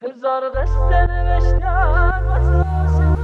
هزار قصه نوشتم واسه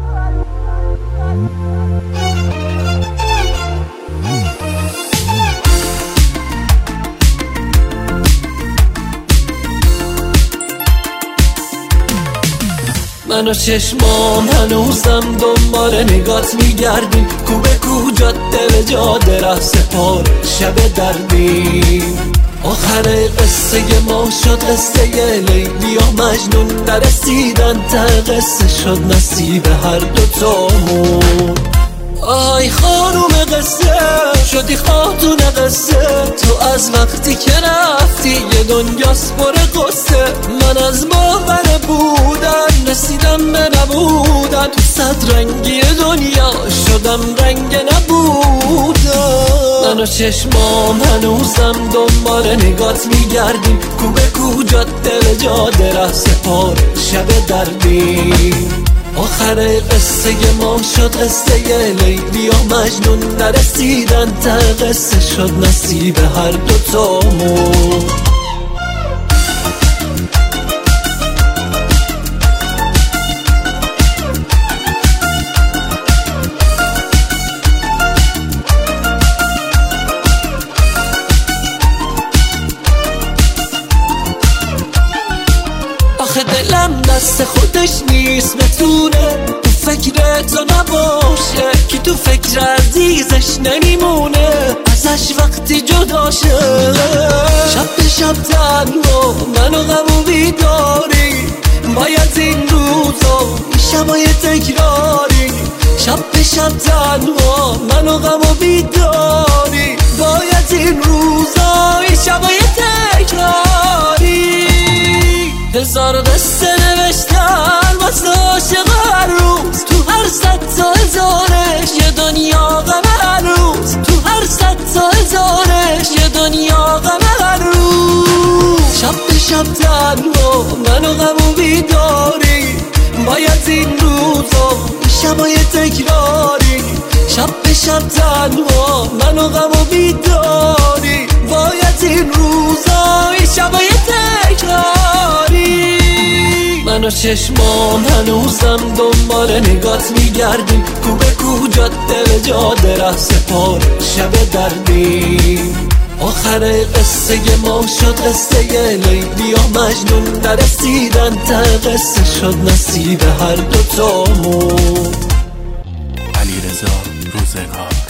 من و چشمام هنوزم دنبال نگات میگردیم، کو به کو جاده به جاده ره سپار شب دردیم. آخر قصه ما شد قصه لیلی و مجنون، نرسیدن ته قصه شد نصیب هر دوتامون. آی خانوم قصه شدی خاتون قصه، تو از وقتی که رفتی یه دنیاست پر قصه. من از باور بودن رسیدم به نبودن، تو صد رنگی دنیا شدم رنگ نبودن. من و چشمام هنوزم دنبال نگات میگردیم، کو به کو جاده به جاده ره سپار شب دردیم. آخر قصه ما شد قصه لیلی و مجنون، نرسیدن ته قصه شد نصیب هر دوتامون. آخه دلم دست خودش نیست بتونه تو فکر تو نباشه، که تو فکر عزیزش نمیمونه ازش وقتی جدا شه. شب به شب تنها منو غم و بیداری، باید این روزا شبای تکراری. شب به شب تنها منو غم و بیداری، باید این روزا شبای تکراری. هزار قصه نوشتن واسه عاشق هر روز، تو هر صد تا هزارش یه دنیا غم هر روز. تو هر صد تا هزارش یه دنیا غم هر روز. شب به شب تنها منو غم و بیداری، باید این روزا شبای تکراری. شب به شب تنها منو غم و بیداری، باید این روزا شبای تکراری. من و چشمام هنوزم دنبال نگات میگردیم، کو به کو جاده به جاده ره سپار شب دردیم. آخر قصه ما شد قصه لیلی و مجنون، نرسیدن ته قصه شد نصیب هر دوتامون. علیرضا روزگار.